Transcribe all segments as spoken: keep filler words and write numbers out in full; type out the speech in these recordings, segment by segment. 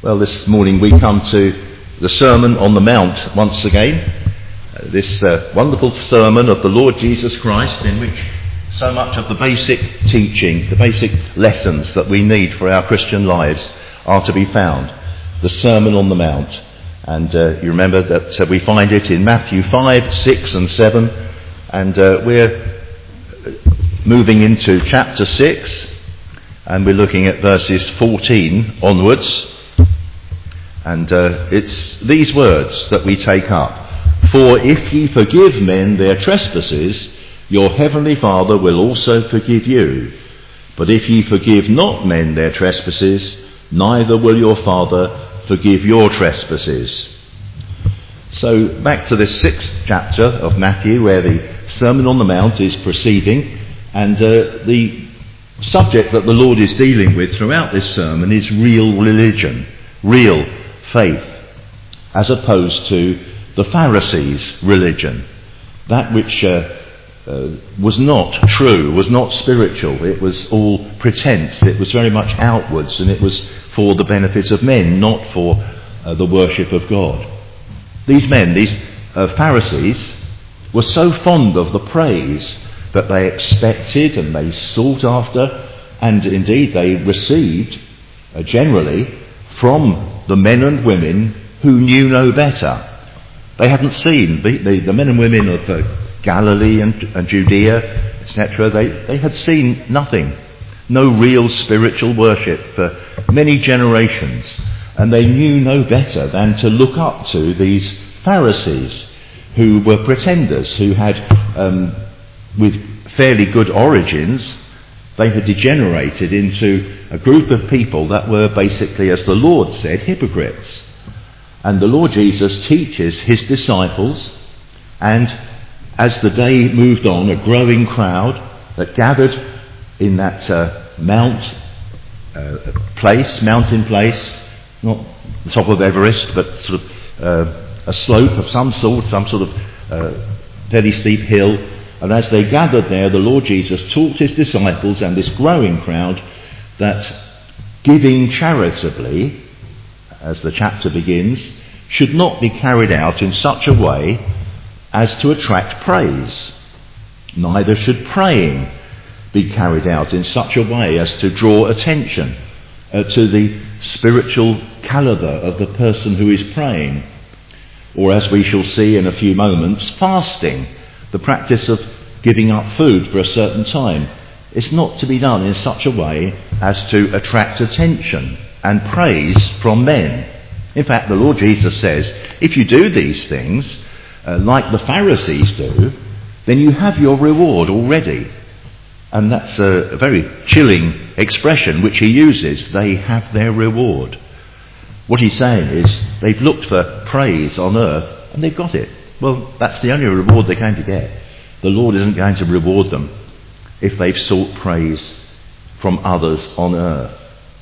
Well, this morning we come to the Sermon on the Mount once again. Uh, this uh, wonderful sermon of the Lord Jesus Christ, in which so much of the basic teaching, the basic lessons that we need for our Christian lives are to be found. The Sermon on the Mount. And uh, you remember that uh, we find it in Matthew five, six and seven. And uh, we're moving into chapter six. And we're looking at verses fourteen onwards. And uh, it's these words that we take up. For if ye forgive men their trespasses, your heavenly Father will also forgive you. But if ye forgive not men their trespasses, neither will your Father forgive your trespasses. So back to this sixth chapter of Matthew, where the Sermon on the Mount is proceeding, and uh, the subject that the Lord is dealing with throughout this sermon is real religion, real faith, as opposed to the Pharisees' religion, that which uh, uh, was not true, was not spiritual. It was all pretense. It was very much outwards, and it was for the benefit of men, not for uh, the worship of God. These men, these uh, Pharisees, were so fond of the praise that they expected and they sought after, and indeed they received uh, generally from the men and women who knew no better. They hadn't seen, the, the, the men and women of uh, Galilee and, and Judea, et cetera, they, they had seen nothing, no real spiritual worship for many generations, and they knew no better than to look up to these Pharisees, who were pretenders, who had, um, with fairly good origins, they had degenerated into a group of people that were basically, as the Lord said, hypocrites. And the Lord Jesus teaches his disciples, and as the day moved on, a growing crowd that gathered in that uh, mount uh, place, mountain place, not the top of Everest, but sort of uh, a slope of some sort, some sort of uh, fairly steep hill. And as they gathered there, the Lord Jesus taught his disciples and this growing crowd that giving charitably, as the chapter begins, should not be carried out in such a way as to attract praise. Neither should praying be carried out in such a way as to draw attention uh, to the spiritual calibre of the person who is praying. Or, as we shall see in a few moments, fasting, the practice of giving up food for a certain time. It's not to be done in such a way as to attract attention and praise from men. In fact, the Lord Jesus says, if you do these things, uh, like the Pharisees do, then you have your reward already. And that's a, a very chilling expression which he uses. They have their reward. What he's saying is, they've looked for praise on earth, and they've got it. Well, that's the only reward they're going to get. The Lord isn't going to reward them if they've sought praise from others on earth.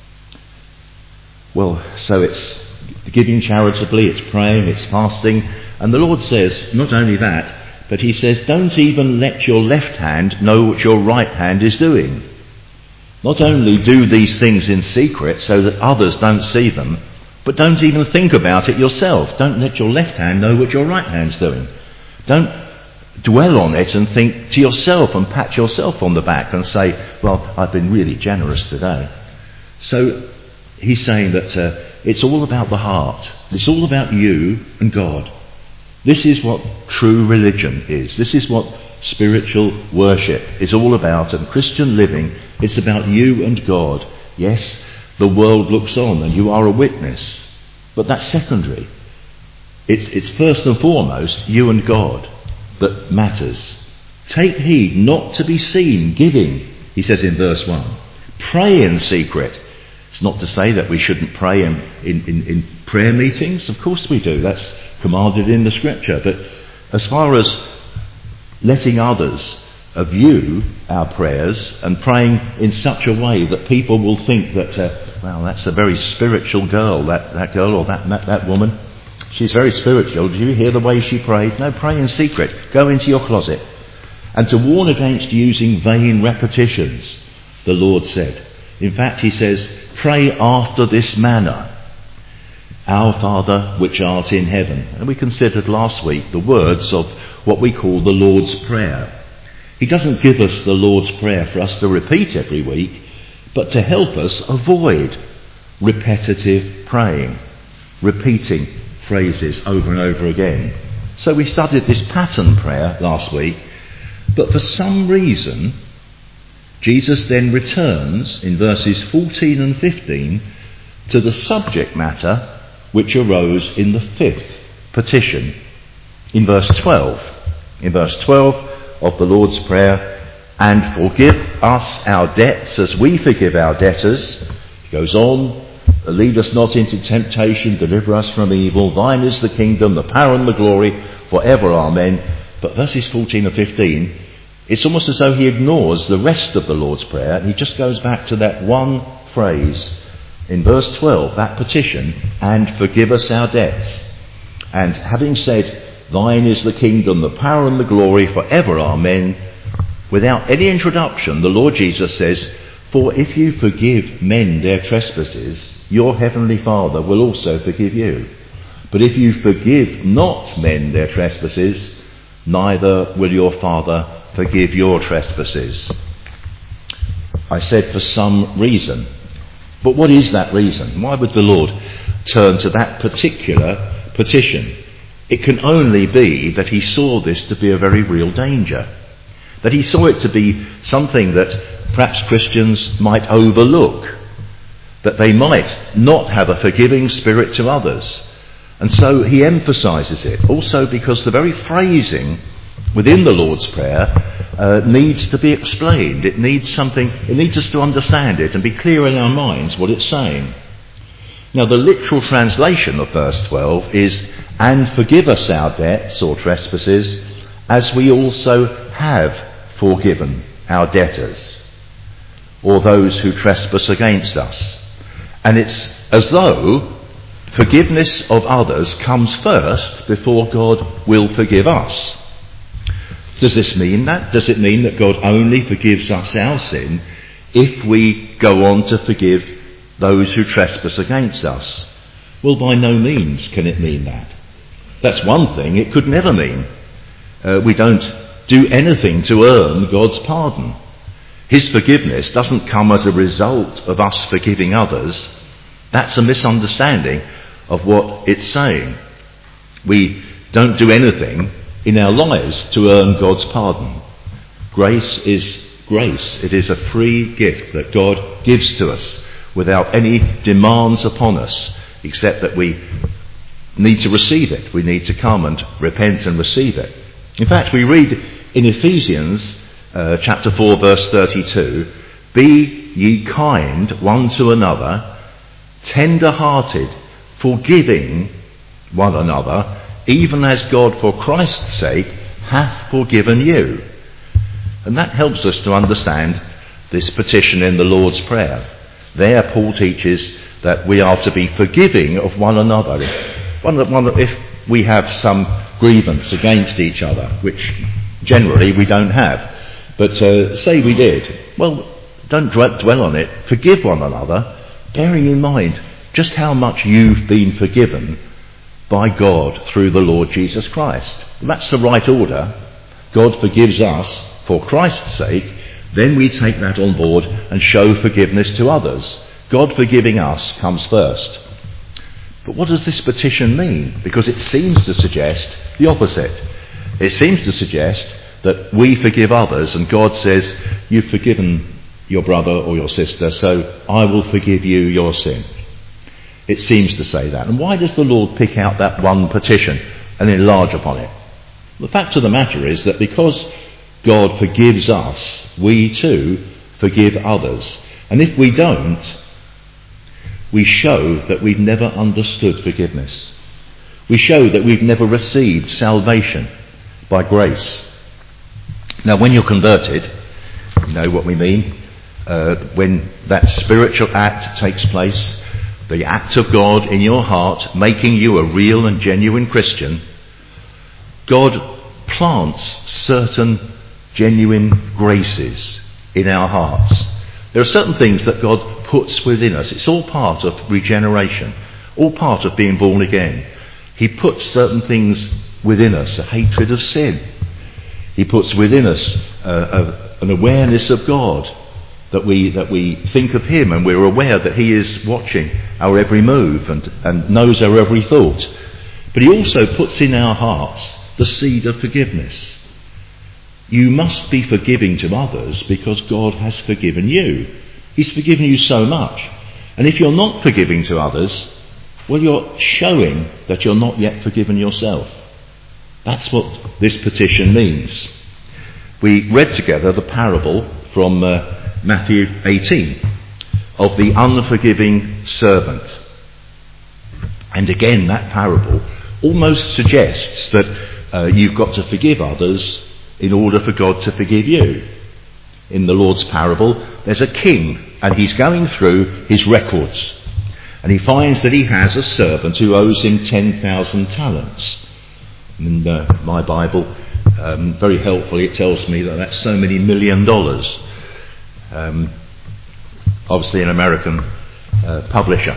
Well, so it's giving charitably, it's praying, it's fasting. And the Lord says, not only that, but he says, don't even let your left hand know what your right hand is doing. Not only do these things in secret so that others don't see them, but don't even think about it yourself. Don't let your left hand know what your right hand's doing. Don't dwell on it and think to yourself and pat yourself on the back and say, well, I've been really generous today. So he's saying that uh, it's all about the heart. It's all about you and God. This is what true religion is. This is what spiritual worship is all about. And Christian living, it's about you and God. Yes, the world looks on and you are a witness, but that's secondary. It's, it's first and foremost you and God that matters. Take heed not to be seen giving, he says in verse one. Pray in secret. It's not to say that we shouldn't pray in, in, in, in prayer meetings. Of course we do. That's commanded in the scripture. But as far as letting others view our prayers and praying in such a way that people will think that, uh, well, that's a very spiritual girl, that, that girl or that, that, that woman. She's very spiritual. Did you hear the way she prayed? No, pray in secret. Go into your closet. And to warn against using vain repetitions, the Lord said. In fact, he says, pray after this manner. Our Father which art in heaven. And we considered last week the words of what we call the Lord's Prayer. He doesn't give us the Lord's Prayer for us to repeat every week, but to help us avoid repetitive praying, repeating phrases over and over again. So we studied this pattern prayer last week, but for some reason Jesus then returns in verses fourteen and fifteen to the subject matter which arose in the fifth petition in verse twelve. In verse twelve of the Lord's Prayer, and forgive us our debts as we forgive our debtors. He goes on, lead us not into temptation, deliver us from evil. Thine is the kingdom, the power and the glory, forever. Amen. But verses fourteen and fifteen, it's almost as though he ignores the rest of the Lord's Prayer, and he just goes back to that one phrase in verse twelve, that petition, and forgive us our debts. And having said, thine is the kingdom, the power and the glory, forever. Amen. Without any introduction, the Lord Jesus says, for if you forgive men their trespasses, your heavenly Father will also forgive you. But if you forgive not men their trespasses, neither will your Father forgive your trespasses. I said for some reason. But what is that reason? Why would the Lord turn to that particular petition? It can only be that he saw this to be a very real danger. That he saw it to be something that perhaps Christians might overlook. That they might not have a forgiving spirit to others. And so he emphasises it. Also because the very phrasing within the Lord's Prayer uh, needs to be explained. It needs something, it needs us to understand it and be clear in our minds what it's saying. Now the literal translation of verse twelve is, and forgive us our debts or trespasses, as we also have forgiven our debtors, or those who trespass against us. And it's as though forgiveness of others comes first before God will forgive us. Does this mean that? Does it mean that God only forgives us our sin if we go on to forgive those who trespass against us? Well, by no means can it mean that. That's one thing it could never mean. Uh, we don't do anything to earn God's pardon. His forgiveness doesn't come as a result of us forgiving others. That's a misunderstanding of what it's saying. We don't do anything in our lives to earn God's pardon. Grace is grace. It is a free gift that God gives to us without any demands upon us, except that we need to receive it. We need to come and repent and receive it. In fact, we read in Ephesians uh, chapter four verse thirty-two, be ye kind one to another, tender-hearted, forgiving one another, even as God for Christ's sake hath forgiven you. And that helps us to understand this petition in the Lord's Prayer. There Paul teaches that we are to be forgiving of one another. If we have some grievance against each other, which generally we don't have, but uh, say we did, well, don't dwell on it. Forgive one another, bearing in mind just how much you've been forgiven by God through the Lord Jesus Christ. That's the right order. God forgives us for Christ's sake, then we take that on board and show forgiveness to others. God forgiving us comes first. But what does this petition mean? Because it seems to suggest the opposite. It seems to suggest that we forgive others, and God says, you've forgiven your brother or your sister, so I will forgive you your sin. It seems to say that. And why does the Lord pick out that one petition and enlarge upon it? The fact of the matter is that because God forgives us, we too forgive others. And if we don't, we show that we've never understood forgiveness. We show that we've never received salvation by grace. Now, when you're converted, you know what we mean. Uh, when that spiritual act takes place, the act of God in your heart, making you a real and genuine Christian, God plants certain genuine graces in our hearts. There are certain things that God puts within us. It's all part of regeneration. All part of being born again. He puts certain things within us, a hatred of sin. He puts within us uh, a, an awareness of God, that we that we think of him and we're aware that he is watching our every move and, and knows our every thought. But he also puts in our hearts the seed of forgiveness. You must be forgiving to others because God has forgiven you. He's forgiven you so much. And if you're not forgiving to others, well, you're showing that you're not yet forgiven yourself. That's what this petition means. We read together the parable from uh, Matthew eighteen of the unforgiving servant. And again, that parable almost suggests that uh, you've got to forgive others in order for God to forgive you. In the Lord's parable, there's a king and he's going through his records. And he finds that he has a servant who owes him ten thousand talents. In uh, my Bible, um, very helpfully, it tells me that that's so many million dollars. Um, obviously an American uh, publisher.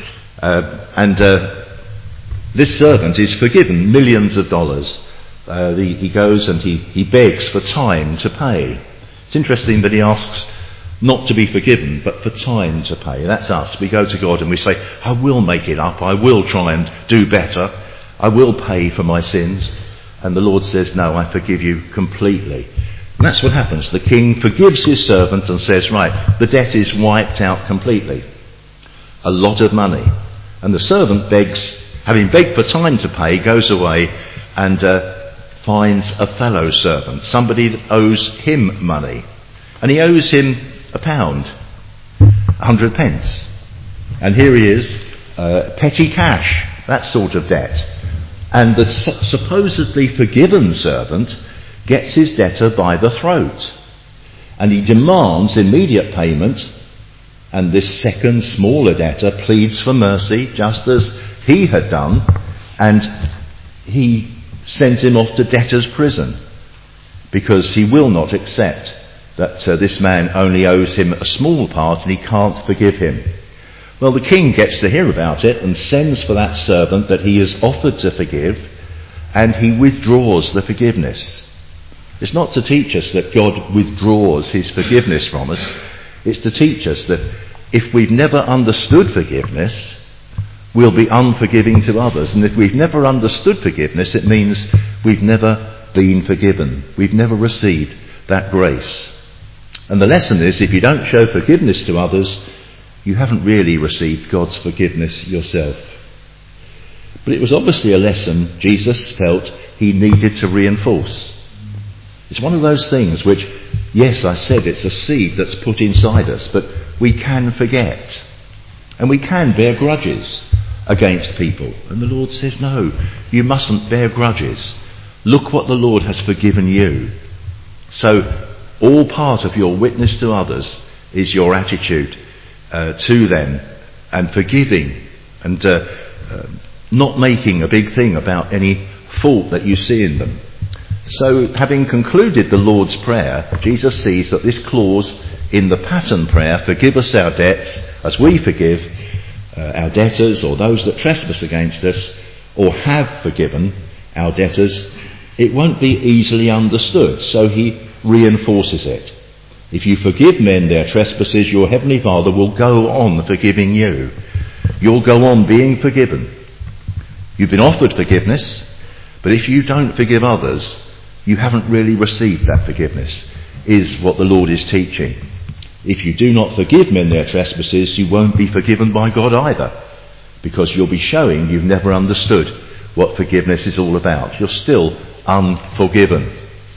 Uh, and uh, this servant is forgiven millions of dollars. Uh, the, he goes and he, he begs for time to pay. It's interesting that he asks not to be forgiven, but for time to pay. That's us. We go to God and we say, I will make it up. I will try and do better. I will pay for my sins. And the Lord says, no, I forgive you completely. And that's what happens. The king forgives his servant and says, right, the debt is wiped out completely. A lot of money. And the servant begs, having begged for time to pay, goes away and uh, finds a fellow servant, somebody that owes him money. And he owes him a pound, a hundred pence. And here he is, uh, petty cash, that sort of debt. And the su- supposedly forgiven servant gets his debtor by the throat. And he demands immediate payment. And this second, smaller debtor pleads for mercy, just as he had done. And he sends him off to debtor's prison, because he will not accept that uh, this man only owes him a small part and he can't forgive him. Well, the king gets to hear about it and sends for that servant that he has offered to forgive, and he withdraws the forgiveness. It's not to teach us that God withdraws his forgiveness from us. It's to teach us that if we've never understood forgiveness, we'll be unforgiving to others. And if we've never understood forgiveness, it means we've never been forgiven. We've never received that grace. And the lesson is, if you don't show forgiveness to others, you haven't really received God's forgiveness yourself. But it was obviously a lesson Jesus felt he needed to reinforce. It's one of those things which, yes, I said it's a seed that's put inside us, but we can forget. And we can bear grudges against people. And the Lord says, no, you mustn't bear grudges. Look what the Lord has forgiven you. So, all part of your witness to others is your attitude uh, to them, and forgiving, and uh, uh, not making a big thing about any fault that you see in them. So, having concluded the Lord's Prayer, Jesus sees that this clause in the pattern prayer, forgive us our debts as we forgive uh, our debtors or those that trespass against us, or have forgiven our debtors, it won't be easily understood. So he reinforces it. If you forgive men their trespasses, your heavenly Father will go on forgiving you. You'll go on being forgiven. You've been offered forgiveness, but if you don't forgive others, you haven't really received that forgiveness, is what the Lord is teaching. If you do not forgive men their trespasses, you won't be forgiven by God either, because you'll be showing you've never understood what forgiveness is all about. You're still unforgiven.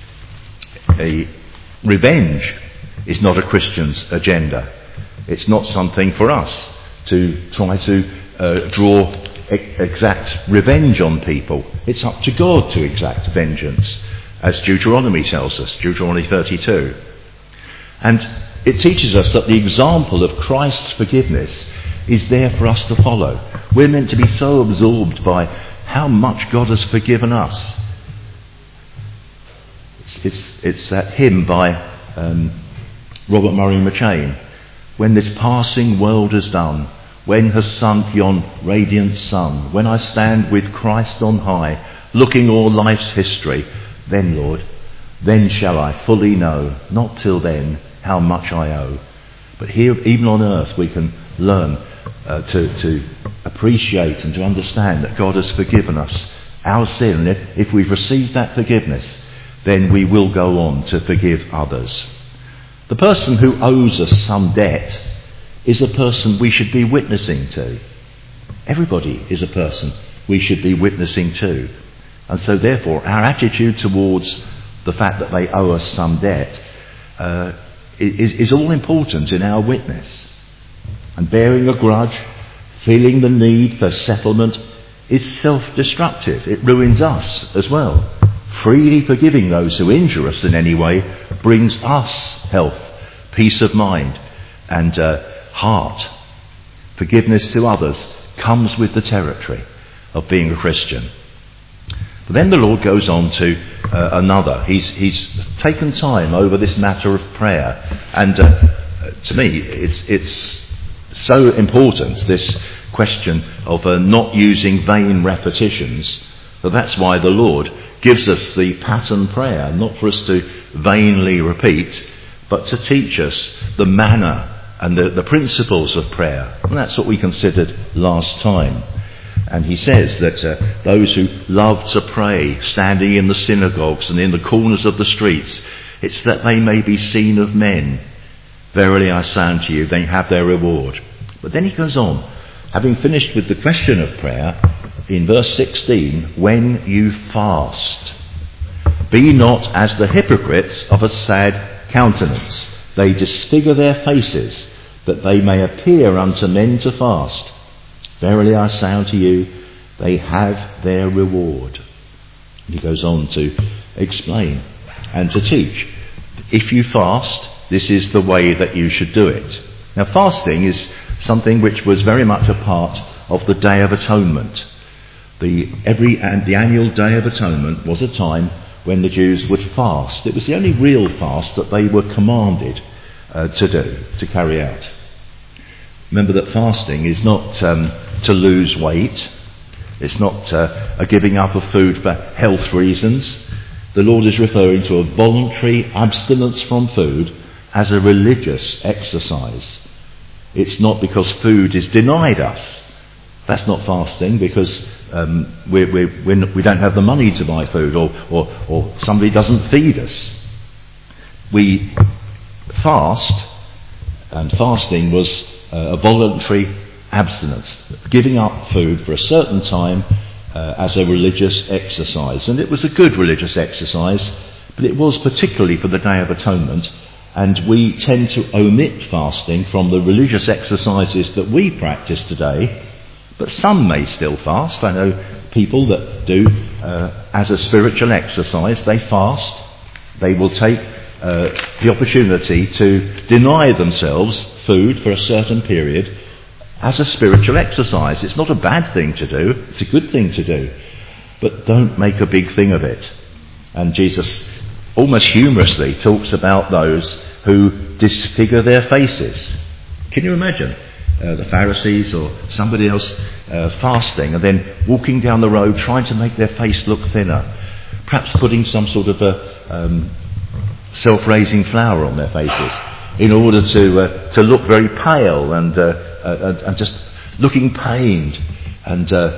A revenge is not a Christian's agenda. It's not something for us to try to uh, draw e- exact revenge on people. It's up to God to exact vengeance, as Deuteronomy tells us, Deuteronomy thirty-two. And it teaches us that the example of Christ's forgiveness is there for us to follow. We're meant to be so absorbed by how much God has forgiven us. It's, it's, it's that hymn by um, Robert Murray McCheyne, when this passing world is done, when has sunk yon radiant sun, when I stand with Christ on high, looking o'er life's history, then, Lord, then shall I fully know, not till then, how much I owe. But here, even on earth, we can learn uh, to, to appreciate and to understand that God has forgiven us our sin. And if, if we've received that forgiveness, then we will go on to forgive others. The person who owes us some debt is a person we should be witnessing to. Everybody is a person we should be witnessing to. And so therefore our attitude towards the fact that they owe us some debt uh, is, is all important in our witness. And bearing a grudge, feeling the need for settlement, is self-destructive. It ruins us as well. Freely forgiving those who injure us in any way brings us health, peace of mind and uh, heart. Forgiveness to others comes with the territory of being a Christian. But then the Lord goes on to uh, another. He's, he's taken time over this matter of prayer. And uh, to me, it's, it's so important, this question of uh, not using vain repetitions, that that's why the Lord gives us the pattern prayer, not for us to vainly repeat, but to teach us the manner and the, the principles of prayer. And that's what we considered last time. And he says that uh, those who love to pray, standing in the synagogues and in the corners of the streets, it's that they may be seen of men. Verily I say unto you, they have their reward. But then he goes on, having finished with the question of prayer, in verse sixteen, when you fast, be not as the hypocrites of a sad countenance. They disfigure their faces, that they may appear unto men to fast. Verily I say unto you, they have their reward. And he goes on to explain and to teach. If you fast, this is the way that you should do it. Now, fasting is something which was very much a part of the Day of Atonement. The every and the annual Day of Atonement was a time when the Jews would fast. It was the only real fast that they were commanded uh, to do, to carry out. Remember that fasting is not um, to lose weight. It's not uh, a giving up of food for health reasons. The Lord is referring to a voluntary abstinence from food as a religious exercise. It's not because food is denied us. That's not fasting, because um, we we we don't have the money to buy food, or, or or somebody doesn't feed us. We fast, and fasting was uh, a voluntary abstinence, giving up food for a certain time uh, as a religious exercise. And it was a good religious exercise, but it was particularly for the Day of Atonement. And we tend to omit fasting from the religious exercises that we practice today. But some may still fast. I know people that do uh, as a spiritual exercise. They fast. They will take uh, the opportunity to deny themselves food for a certain period as a spiritual exercise. It's not a bad thing to do. It's a good thing to do. But don't make a big thing of it. And Jesus almost humorously talks about those who disfigure their faces. Can you imagine? Uh, the Pharisees or somebody else uh, fasting and then walking down the road trying to make their face look thinner, perhaps putting some sort of a um, self-raising flour on their faces in order to uh, to look very pale and, uh, uh, and just looking pained and uh,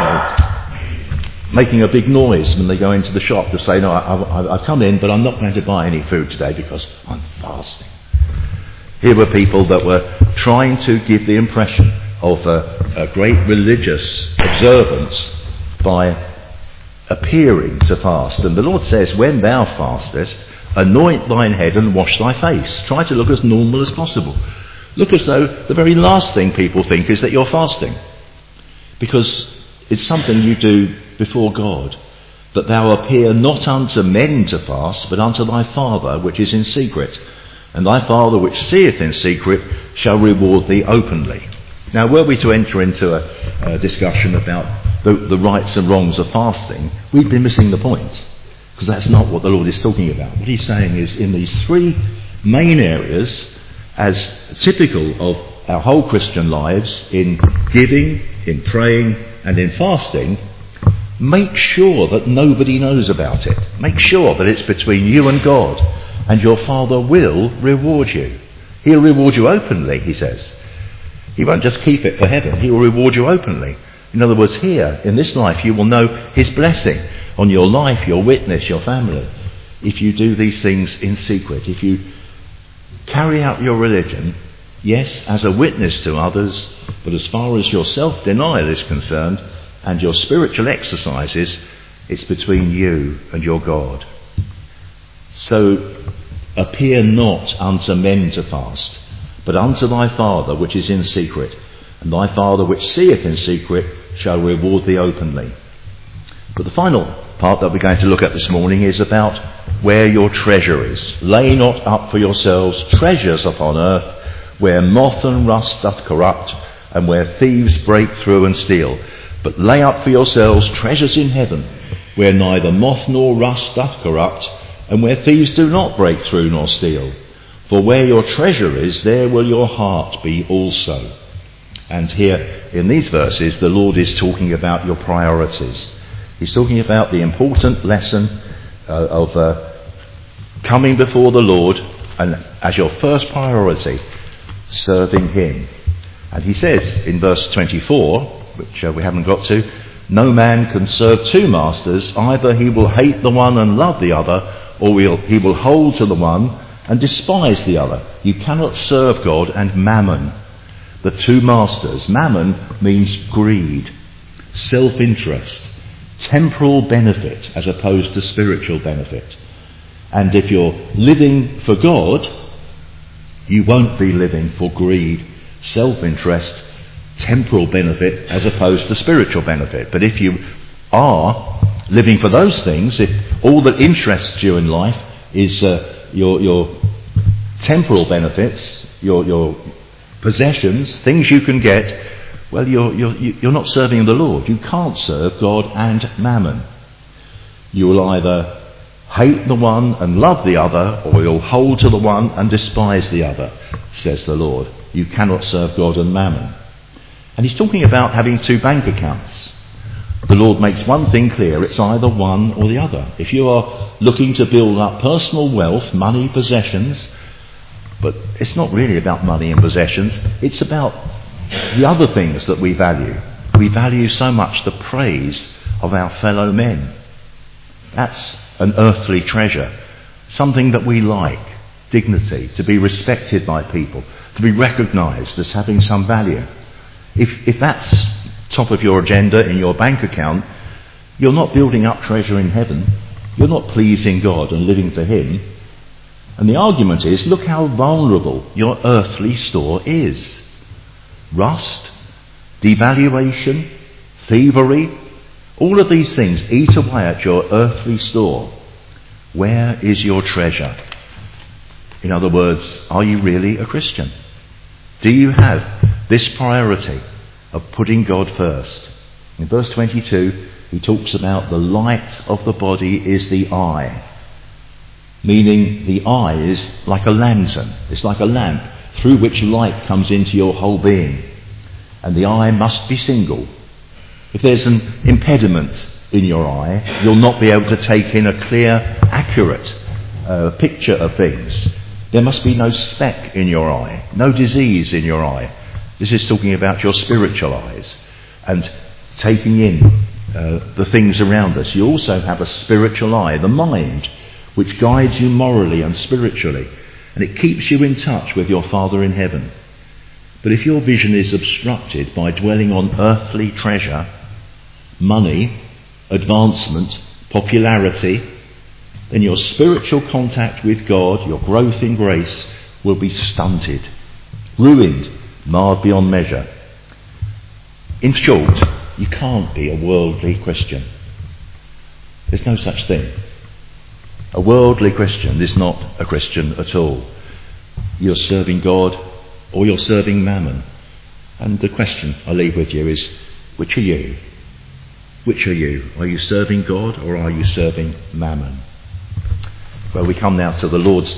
uh, making a big noise when they go into the shop to say, no, I, I, I've come in, but I'm not going to buy any food today because I'm fasting. Here were people that were trying to give the impression of a, a great religious observance by appearing to fast. And the Lord says, when thou fastest, anoint thine head and wash thy face. Try to look as normal as possible. Look as though the very last thing people think is that you're fasting. Because it's something you do before God. That thou appear not unto men to fast, but unto thy Father which is in secret. And thy Father which seeth in secret shall reward thee openly. Now, were we to enter into a, a discussion about the, the rights and wrongs of fasting, we'd be missing the point. Because that's not what the Lord is talking about. What he's saying is in these three main areas, as typical of our whole Christian lives in giving, in praying and in fasting, make sure that nobody knows about it. Make sure that it's between you and God, and your Father will reward you. He'll reward you openly, he says. He won't just keep it for heaven, he will reward you openly. In other words, here, in this life, you will know his blessing on your life, your witness, your family, if you do these things in secret. If you carry out your religion, yes, as a witness to others, but as far as your self-denial is concerned and your spiritual exercises, it's between you and your God. So appear not unto men to fast, but unto thy Father which is in secret, and thy Father which seeth in secret shall reward thee openly. But the final part that we're going to look at this morning is about where your treasure is. Lay not up for yourselves treasures upon earth, where moth and rust doth corrupt, and where thieves break through and steal. But lay up for yourselves treasures in heaven, where neither moth nor rust doth corrupt, and where thieves do not break through nor steal. For where your treasure is, there will your heart be also. And here in these verses, the Lord is talking about your priorities. He's talking about the important lesson uh, of uh, coming before the Lord, and as your first priority, serving him. And he says in verse twenty-four, which uh, we haven't got to, no man can serve two masters. Either he will hate the one and love the other, or we'll, he will hold to the one and despise the other. You cannot serve God and mammon, the two masters. Mammon means greed, self-interest, temporal benefit as opposed to spiritual benefit. And if you're living for God, you won't be living for greed, self-interest, temporal benefit as opposed to spiritual benefit. But if you are living for those things, if all that interests you in life is uh, your your temporal benefits, your your possessions, things you can get, well, you're you're you're not serving the Lord. You can't serve God and mammon. You will either hate the one and love the other, or you'll hold to the one and despise the other, says the Lord. You cannot serve God and mammon. And he's talking about having two bank accounts. The Lord makes one thing clear: it's either one or the other. If you are looking to build up personal wealth, money, possessions, but it's not really about money and possessions, it's about the other things that we value. We value so much the praise of our fellow men. That's an earthly treasure, something that we like, dignity, to be respected by people, to be recognised as having some value. If, if that's top of your agenda in your bank account, you're not building up treasure in heaven. You're not pleasing God and living for him. And the argument is, look how vulnerable your earthly store is. Rust, devaluation, thievery, all of these things eat away at your earthly store. Where is your treasure? In other words, are you really a Christian? Do you have this priority of putting God first? In verse twenty-two, he talks about the light of the body is the eye. Meaning the eye is like a lantern. It's like a lamp through which light comes into your whole being. And the eye must be single. If there's an impediment in your eye, you'll not be able to take in a clear, accurate uh, picture of things. There must be no speck in your eye, no disease in your eye. This is talking about your spiritual eyes and taking in uh, the things around us. You also have a spiritual eye, the mind, which guides you morally and spiritually, and it keeps you in touch with your Father in heaven. But if your vision is obstructed by dwelling on earthly treasure, money, advancement, popularity, then your spiritual contact with God, your growth in grace, will be stunted, ruined, marred beyond measure. In short, you can't be a worldly Christian. There's no such thing. A worldly Christian is not a Christian at all. You're serving God or you're serving mammon. And the question I leave with you is, which are you? Which are you? Are you serving God or are you serving mammon? Well, we come now to the Lord's